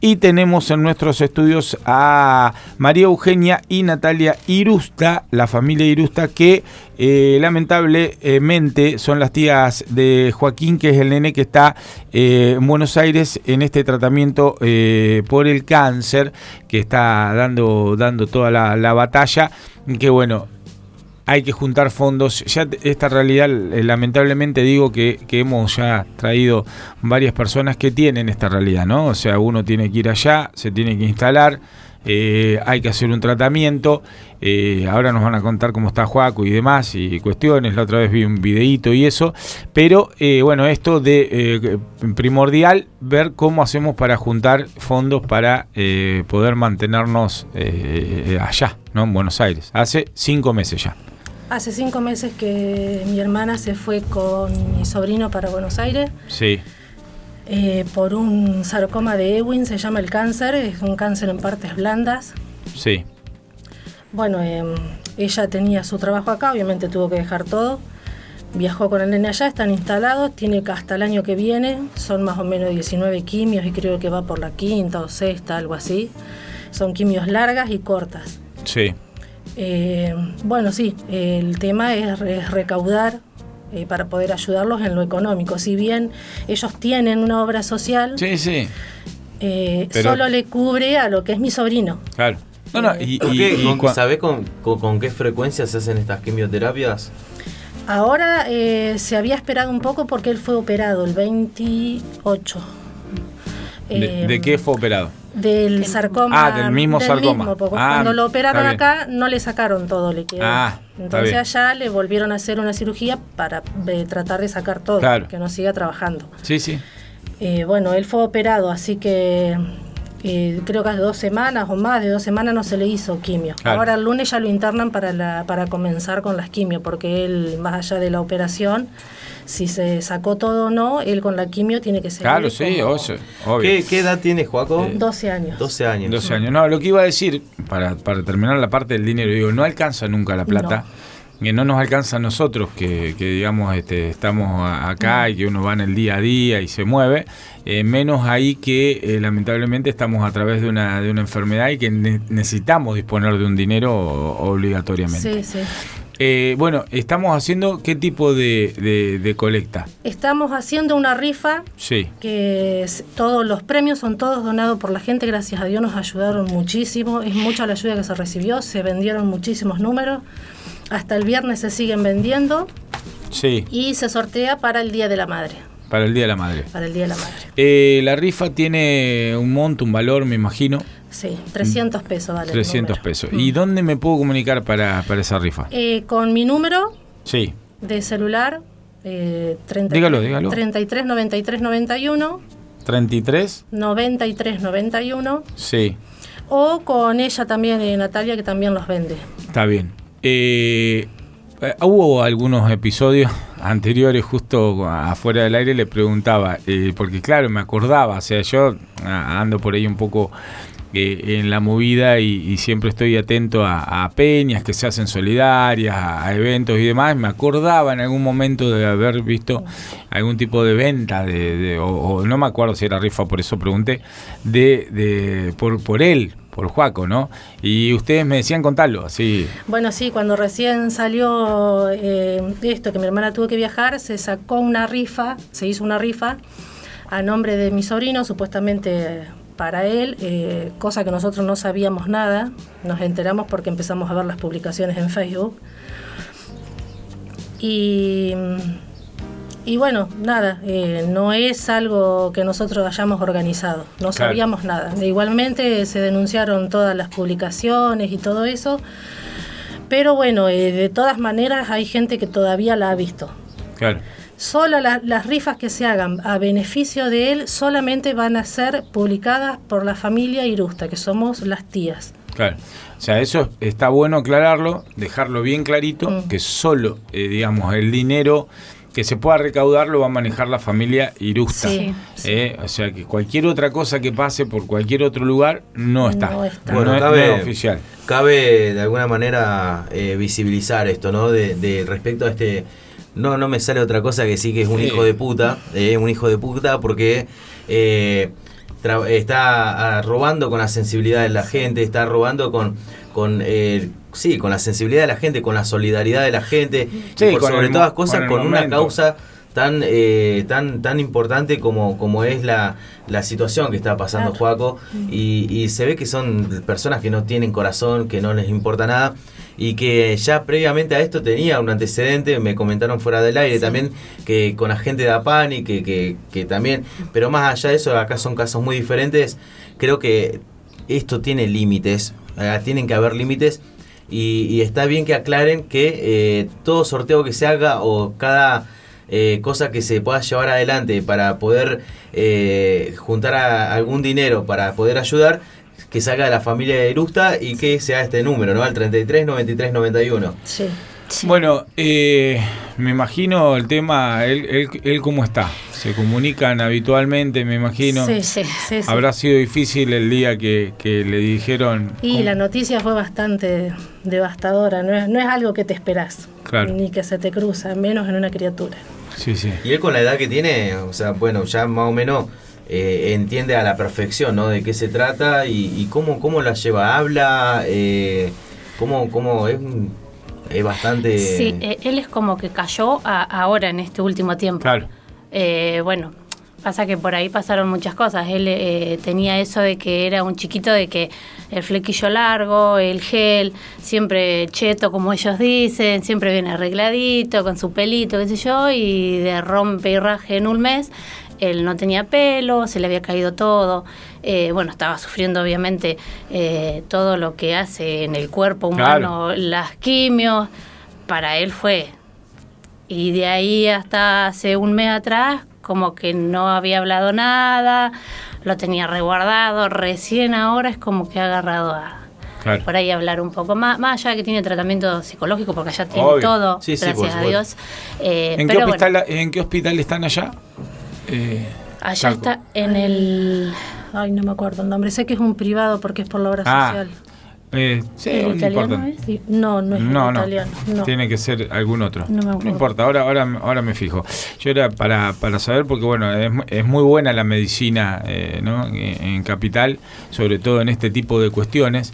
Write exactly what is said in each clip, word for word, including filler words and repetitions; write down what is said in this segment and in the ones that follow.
Y tenemos en nuestros estudios a María Eugenia y Natalia Irusta, la familia Irusta, que eh, lamentablemente son las tías de Joaquín, que es el nene que está eh, en Buenos Aires en este tratamiento eh, por el cáncer, que está dando, dando toda la, la batalla, que bueno, hay que juntar fondos. Ya esta realidad, eh, lamentablemente digo que, que hemos ya traído varias personas que tienen esta realidad, ¿no? O sea, uno tiene que ir allá, se tiene que instalar, eh, hay que hacer un tratamiento. Eh, ahora nos van a contar cómo está Joaco y demás y cuestiones. La otra vez vi un videíto y eso. Pero eh, bueno, esto de eh, primordial ver cómo hacemos para juntar fondos para eh, poder mantenernos eh, allá, ¿no? En Buenos Aires. Hace cinco meses ya. Hace cinco meses que mi hermana se fue con mi sobrino para Buenos Aires. Sí. Eh, por un sarcoma de Ewing, se llama el cáncer, es un cáncer en partes blandas. Sí. Bueno, eh, ella tenía su trabajo acá, obviamente tuvo que dejar todo. Viajó con el nene allá, están instalados, tiene que hasta el año que viene, son más o menos diecinueve quimios y creo que va por la quinta o sexta, algo así. Son quimios largas y cortas. Sí. Eh, bueno, sí, el tema es, es recaudar eh, para poder ayudarlos en lo económico. Si bien ellos tienen una obra social, sí, sí. Eh, Pero solo le cubre a lo que es mi sobrino. Claro. No, no, y, y, ¿Qué, y, con, cua- ¿Sabés con, con, con qué frecuencia se hacen estas quimioterapias? Ahora eh, se había esperado un poco porque él fue operado el veintiocho. ¿De, Eh, ¿De qué fue operado? Del sarcoma. Ah, del mismo sarcoma. Mismo, porque Ah, cuando lo operaron está bien. acá no le sacaron todo, le quedó. Ah, está Entonces bien. allá le volvieron a hacer una cirugía para eh, tratar de sacar todo, Claro. que no siga trabajando. Sí, sí. Eh, bueno, él fue operado, así que eh, creo que hace dos semanas o más de dos semanas no se le hizo quimio. Claro. Ahora el lunes ya lo internan para, la, para comenzar con las quimios, porque él, más allá de la operación, si se sacó todo o no, él con la quimio tiene que seguir. Claro, sí, como obvio. obvio. ¿Qué, ¿Qué edad tiene Joaco? Eh, doce años. doce años. doce años. No, lo que iba a decir, para, para terminar la parte del dinero, digo, no alcanza nunca la plata. Que no nos alcanza a nosotros, que, que digamos este, estamos a- acá y que uno va en el día a día y se mueve, eh, menos ahí que eh, lamentablemente estamos a través de una, de una enfermedad y que ne- necesitamos disponer de un dinero o- obligatoriamente. Sí, sí. Eh, bueno, estamos haciendo qué tipo de, de, de colecta. Estamos haciendo una rifa Sí, que es- todos los premios son todos donados por la gente, gracias a Dios nos ayudaron muchísimo, es mucha la ayuda que se recibió, se vendieron muchísimos números, hasta el viernes se siguen vendiendo sí, y se sortea para el Día de la Madre, para el Día de la Madre. para el Día de la Madre. Eh, la rifa tiene un monto, un valor, me imagino, Sí, trescientos pesos vale. el trescientos número. pesos. Mm. ¿Y dónde me puedo comunicar para, para esa rifa? Eh, con mi número Sí, de celular, eh, treinta, Dígalo, dígalo. treinta y tres noventa y tres noventa y uno, treinta y tres, noventa y tres noventa y uno, sí, o con ella también, eh, Natalia, que también los vende. está bien. Eh, eh, hubo algunos episodios anteriores, justo afuera del aire le preguntaba, eh, porque claro, me acordaba, o sea, yo ah, ando por ahí un poco eh, en la movida y, y siempre estoy atento a, a peñas que se hacen solidarias, a, a eventos y demás. Me acordaba en algún momento de haber visto algún tipo de venta, de, de, o, o no me acuerdo si era rifa, por eso pregunté, de, de por, por él, por Joaco, ¿no? Y ustedes me decían contarlo, así. Bueno, sí, cuando recién salió eh, esto, que mi hermana tuvo que viajar, se sacó una rifa, se hizo una rifa a nombre de mi sobrino, supuestamente para él, eh, cosa que nosotros no sabíamos nada, nos enteramos porque empezamos a ver las publicaciones en Facebook. Y, y bueno, nada, eh, no es algo que nosotros hayamos organizado, no Claro. sabíamos nada. Igualmente se denunciaron todas las publicaciones y todo eso, pero bueno, eh, de todas maneras hay gente que todavía la ha visto. Claro. Solo la- las rifas que se hagan a beneficio de él solamente van a ser publicadas por la familia Irusta, que somos las tías. Claro, o sea, eso está bueno aclararlo, dejarlo bien clarito, Mm. que solo, eh, digamos, el dinero que se pueda recaudar lo va a manejar la familia Irusta. Sí, Eh, o sea, que cualquier otra cosa que pase por cualquier otro lugar no está. No está. No, Bueno, es- cabe- no es oficial. Cabe de alguna manera eh, visibilizar esto, ¿no? De, de respecto a este... No, no me sale otra cosa que sí que es un Sí. hijo de puta, eh, un hijo de puta porque eh, tra- está ah, robando con la sensibilidad de la gente, está robando con, con eh, sí, con la sensibilidad de la gente, con la solidaridad de la gente, Sí, y por con sobre el todas mo- cosas con el con una momento. causa tan eh, tan tan importante como como es la, la situación que está pasando, Claro. Joaco, y, y se ve que son personas que no tienen corazón, que no les importa nada, y que ya previamente a esto tenía un antecedente, me comentaron fuera del aire Sí. también, que con la gente de APANI, que, que, que también, pero más allá de eso, acá son casos muy diferentes. Creo que esto tiene límites, eh, tienen que haber límites, y, y está bien que aclaren que eh, todo sorteo que se haga o cada eh, cosa que se pueda llevar adelante para poder eh, juntar a algún dinero para poder ayudar, que salga de la familia de Irusta y que sea este número, ¿no? Al treinta y tres, noventa y tres, noventa y uno. Sí. Sí. Bueno, eh, me imagino el tema, él, él, él cómo está. Se comunican habitualmente, me imagino. Sí, Sí. sí, sí. Habrá sido difícil el día que, que le dijeron. Y ¿cómo? la noticia fue bastante devastadora, no es, no es algo que te esperás, Claro. ni que se te cruza, menos en una criatura. Sí, sí. Y él con la edad que tiene, o sea, bueno, ya más o menos eh, entiende a la perfección, ¿no? De qué se trata y, y cómo, cómo la lleva, habla, eh, cómo, cómo es, es bastante... Sí, eh, él es como que cayó a- ahora en este último tiempo. Claro. Eh, bueno, pasa que por ahí pasaron muchas cosas. Él eh, tenía eso de que era un chiquito, de que el flequillo largo, el gel, siempre cheto, como ellos dicen, siempre bien arregladito, con su pelito, qué sé yo, y de rompe y raje en un mes. Él no tenía pelo, se le había caído todo. Eh, bueno, estaba sufriendo obviamente eh, todo lo que hace en el cuerpo humano, Claro. las quimios. Para él fue. Y de ahí hasta hace un mes atrás, como que no había hablado nada, lo tenía reguardado. Recién ahora es como que ha agarrado a Claro. por ahí hablar un poco más, más allá de que tiene tratamiento psicológico, porque allá tiene Obvio. todo, Sí, sí, por gracias a supuesto. Dios. Eh, ¿En, qué pero hospital, bueno, ¿En qué hospital están allá? Eh, allá Chaco. está en el... Ay, no me acuerdo el nombre, sé que es un privado porque es por la obra Ah, social. Eh, sí, ¿El no italiano importa. es? Sí, No, no es No, el no, italiano, no. tiene que ser algún otro. No me acuerdo. importa, ahora, ahora, ahora me fijo. Yo era para, para saber, porque bueno, es, mu- es muy buena la medicina, eh, ¿no? en, en Capital, sobre todo en este tipo de cuestiones,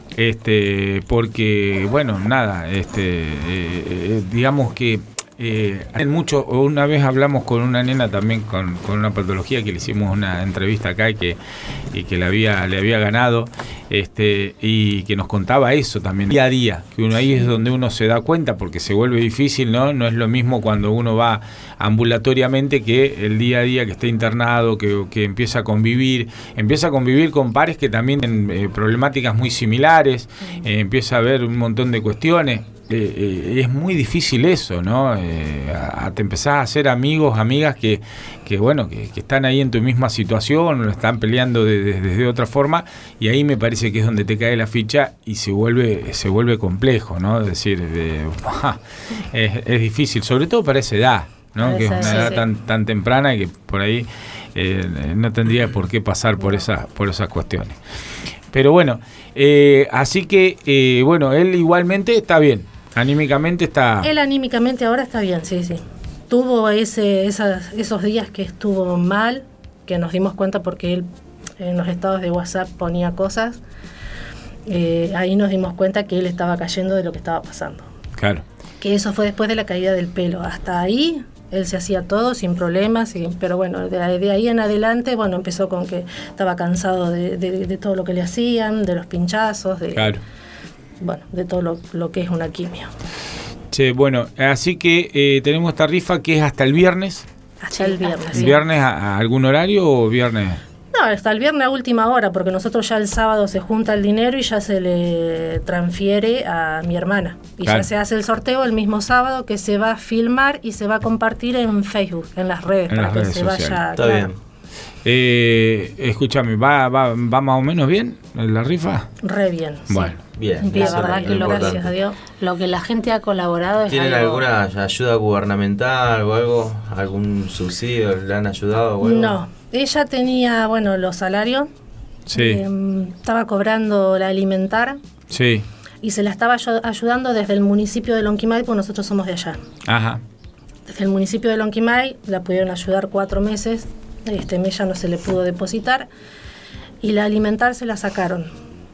este, porque bueno, nada, este, eh, eh, digamos que eh, hay mucho. Una vez hablamos con una nena también con, con una patología que le hicimos una entrevista acá y que, y que le había, le había ganado, este, y que nos contaba eso también día a día, que uno ahí es donde uno se da cuenta, porque se vuelve difícil, ¿no? No es lo mismo cuando uno va ambulatoriamente que el día a día que está internado, que, que empieza a convivir, empieza a convivir con pares que también tienen eh, problemáticas muy similares, eh, empieza a ver un montón de cuestiones. Eh, eh, es muy difícil eso, ¿no? Eh, a, a te empezás a hacer amigos, amigas que, que bueno, que, que están ahí en tu misma situación, o están peleando de, de, desde otra forma, y ahí me parece que es donde te cae la ficha y se vuelve, se vuelve complejo, ¿no? Es decir, de, es, es difícil, sobre todo para esa edad, ¿no? Para Que es esa una edad, edad sí. tan, tan temprana y que por ahí eh, no tendría por qué pasar por esas, por esas cuestiones. Pero bueno, eh, así que, eh, bueno, él igualmente está bien. Anímicamente está... Él anímicamente ahora está bien, sí, sí. Tuvo ese, esas, esos días que estuvo mal, que nos dimos cuenta porque él en los estados de WhatsApp ponía cosas. Eh, ahí nos dimos cuenta que él estaba cayendo de lo que estaba pasando. Claro. Que eso fue después de la caída del pelo. Hasta ahí él se hacía todo sin problemas, y, pero bueno, de, de ahí en adelante, bueno, empezó con que estaba cansado de, de, de todo lo que le hacían, de los pinchazos, de, Claro. bueno, de todo lo, lo que es una quimio. Che, bueno, así que eh, tenemos esta rifa que es hasta el viernes. Hasta el viernes. sí. ¿Viernes a, a algún horario o viernes? No, hasta el viernes a última hora, porque nosotros ya el sábado se junta el dinero y ya se le transfiere a mi hermana. Y Claro. ya se hace el sorteo el mismo sábado, que se va a filmar y se va a compartir en Facebook, en las redes, En para las que redes se sociales. vaya. Está claro. bien. Eh, escúchame, ¿va, va, ¿va más o menos bien la rifa? Re bien. sí. Bueno. Bien, La eso es verdad lo que lo, importante. gracias a Dios. Lo que la gente ha colaborado es ¿Tienen algo... alguna ayuda gubernamental o algo? ¿Algún subsidio? ¿Le han ayudado o algo? No, ella tenía, bueno, los salarios. Sí, eh, estaba cobrando la alimentar sí. y se la estaba ayu- ayudando desde el municipio de Lonquimay, porque nosotros somos de allá. Ajá. Desde el municipio de Lonquimay la pudieron ayudar cuatro meses. Este mes ya no se le pudo depositar. y la alimentar se la sacaron,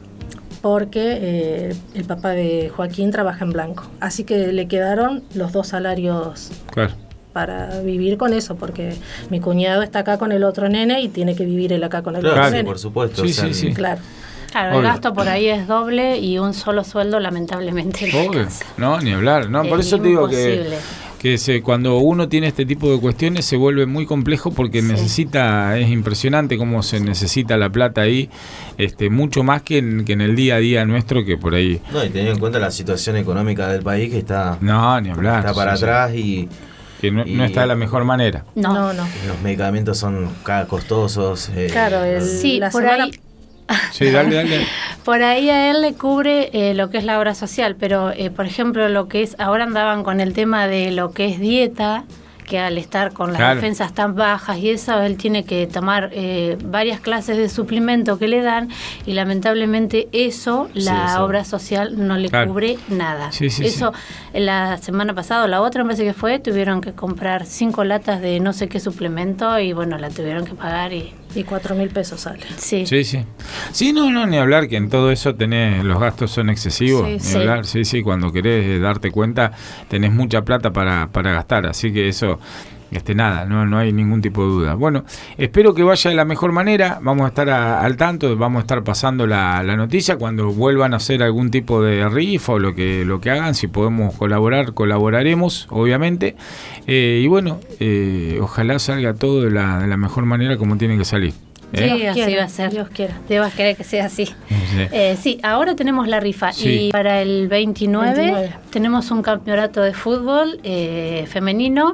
porque eh, el papá de Joaquín trabaja en blanco. Así que le quedaron los dos salarios Claro. para vivir con eso, porque mi cuñado está acá con el otro nene y tiene que vivir él acá con el Claro, otro sí, nene. por supuesto. Sí, o sea, sí, sí. Claro. Claro, el Obvio. gasto por ahí es doble y un solo sueldo lamentablemente no Obvio. alcanza. No, ni hablar. No, por Es eso te digo que, imposible. que se, cuando uno tiene este tipo de cuestiones se vuelve muy complejo porque Sí. necesita, es impresionante cómo se necesita la plata ahí, este, mucho más que en, que en el día a día nuestro, que por ahí. No, y teniendo en cuenta la situación económica del país que está, No, ni hablar. está para sí, sí. atrás y, Que no, y- no está de la mejor manera. No, no, no. los medicamentos son cada costosos. eh, Claro, el- Sí, la por semana- ahí, Sí, dale, dale. por ahí a él le cubre eh, lo que es la obra social, pero eh, por ejemplo lo que es, ahora andaban con el tema de lo que es dieta, que al estar con las Claro. defensas tan bajas y eso, él tiene que tomar eh, varias clases de suplemento que le dan y lamentablemente eso, Sí, la eso. obra social no le Claro. cubre nada. Sí, sí, eso, la semana pasada, o la otra me parece que fue, tuvieron que comprar cinco latas de no sé qué suplemento y bueno, la tuvieron que pagar y Y cuatro mil pesos sale. sí. Sí, sí. Sí, no, no, ni hablar, que en todo eso tenés, los gastos son excesivos. Sí, ni sí. hablar, sí, sí, cuando querés eh, darte cuenta, tenés mucha plata para, para gastar, así que eso, este nada, no, no hay ningún tipo de duda. Bueno, espero que vaya de la mejor manera, vamos a estar a- al tanto, vamos a estar pasando la, la noticia cuando vuelvan a hacer algún tipo de rifa o lo que, lo que hagan, si podemos colaborar, colaboraremos, obviamente. Eh, y bueno, eh, ojalá salga todo de la, de la mejor manera como tiene que salir. Sí, ¿eh? así quiera, va a ser. Dios quiera. Debas querer que sea así. Sí. Eh, sí, ahora tenemos la rifa Sí. y para el veintinueve, veintinueve. tenemos un campeonato de fútbol eh, femenino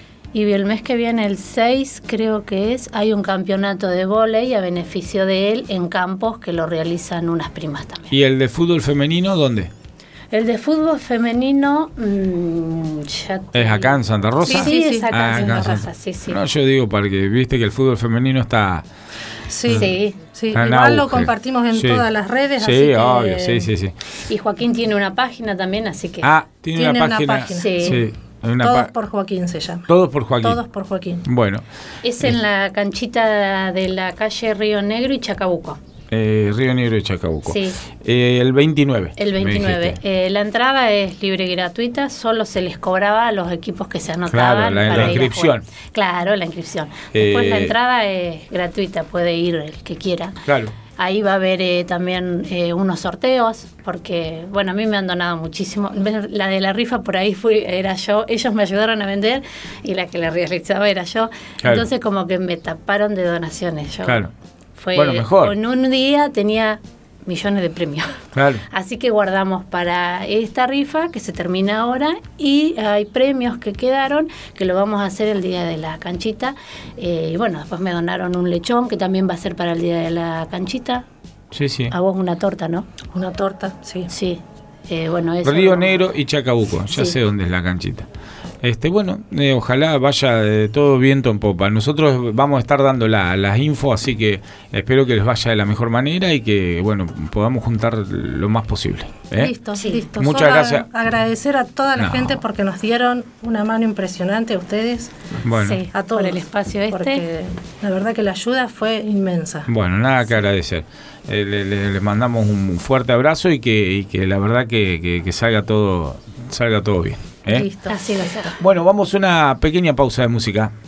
y el mes que viene, el seis creo que es, hay un campeonato de vóley a beneficio de él en campos que lo realizan unas primas también. ¿Y el de fútbol femenino dónde? El de fútbol femenino mmm, ya te- ¿Es acá en Santa Rosa? Sí, sí, es acá Ah, en acá Santa en Rosa, sí, sí. No, yo digo para que viste que el fútbol femenino está Sí, Sí. sí. está en Igual lo auge. compartimos en Sí. todas las redes. Sí, así que, obvio, sí, sí, sí. Y Joaquín tiene una página también, así que... Ah, tiene, Tiene una una página. página. Sí. hay una Todos pa- por Joaquín se llama. Todos por Joaquín. Todos por Joaquín. Bueno, Es en la canchita de la calle Río Negro y Chacabuco. eh, Río Negro y Chacabuco. Sí. Eh, el veintinueve. El me veintinueve. dijiste. Eh, la entrada es libre y gratuita, solo se les cobraba a los equipos que se anotaban. Claro, la- la para ir a inscripción. jugar. Claro, la inscripción. Después Eh, la entrada es gratuita, puede ir el que quiera. Claro. Ahí va a haber eh, también eh, unos sorteos, porque, bueno, a mí me han donado muchísimo. La de la rifa por ahí fui, era yo, ellos me ayudaron a vender y la que la realizaba era yo. Claro. Entonces como que me taparon de donaciones. Yo, Claro. Fue, Bueno, mejor. En un día tenía millones de premios. Claro. Así que guardamos para esta rifa que se termina ahora y hay premios que quedaron que lo vamos a hacer el día de la canchita. Eh, y bueno, después me donaron un lechón que también va a ser para el día de la canchita. Sí, sí. A vos una torta, ¿no? Una torta, sí. Sí. Eh, bueno, eso Río vamos- Negro y Chacabuco, ya Sí. sé dónde es la canchita. Este, bueno, eh, ojalá vaya eh, todo viento en popa. Nosotros vamos a estar dando la, las info, así que espero que les vaya de la mejor manera y que, bueno, podamos juntar lo más posible. ¿eh? Listo, Sí. listo. Muchas Solo gracias. Agradecer a toda la No. gente porque nos dieron una mano impresionante a ustedes, Bueno, Sí, a todos. por el espacio este. Porque la verdad que la ayuda fue inmensa. bueno, nada que agradecer. Eh, le, le- le mandamos un fuerte abrazo y que, y que la verdad que, que- que salga todo salga todo bien. ¿eh? Listo. Así va a ser. Bueno, vamos a una pequeña pausa de música.